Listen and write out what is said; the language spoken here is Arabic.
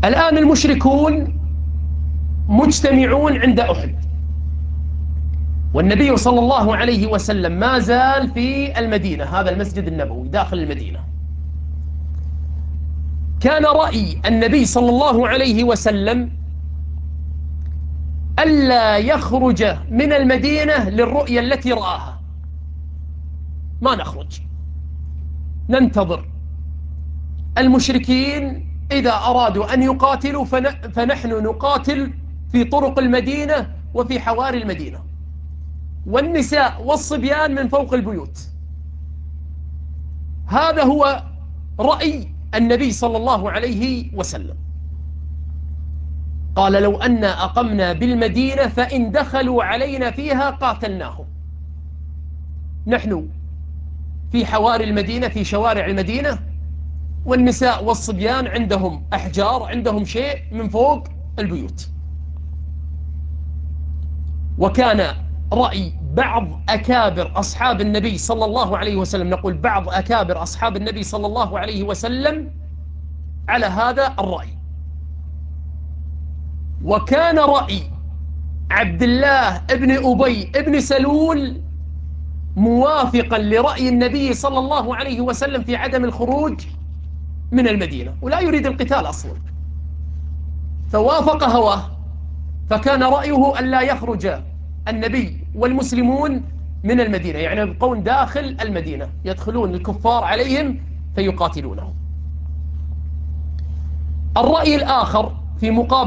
الآن المشركون مجتمعون عند أحد، والنبي صلى الله عليه وسلم ما زال في المدينة، هذا المسجد النبوي داخل المدينة. كان رأي النبي صلى الله عليه وسلم ألا يخرج من المدينة للرؤية التي رآها، ما نخرج، ننتظر المشركين إذا أرادوا أن يقاتلوا فنحن نقاتل في طرق المدينة وفي حواري المدينة، والنساء والصبيان من فوق البيوت. هذا هو رأي النبي صلى الله عليه وسلم. قال: لو أن أقمنا بالمدينة فإن دخلوا علينا فيها قاتلناهم. نحن في حواري المدينة، في شوارع المدينة، والنساء والصبيان عندهم أحجار، عندهم شيء من فوق البيوت. وكان رأي بعض أكابر أصحاب النبي صلى الله عليه وسلم، نقول بعض أكابر أصحاب النبي صلى الله عليه وسلم، على هذا الرأي. وكان رأي عبد الله ابن أبي ابن سلول موافقا لرأي النبي صلى الله عليه وسلم في عدم الخروج من المدينة، ولا يريد القتال أصلا، فوافق هواه. فكان رأيه أن لا يخرج النبي والمسلمون من المدينة، يعني يبقون داخل المدينة، يدخلون الكفار عليهم فيقاتلونهم. الرأي الآخر في مقابل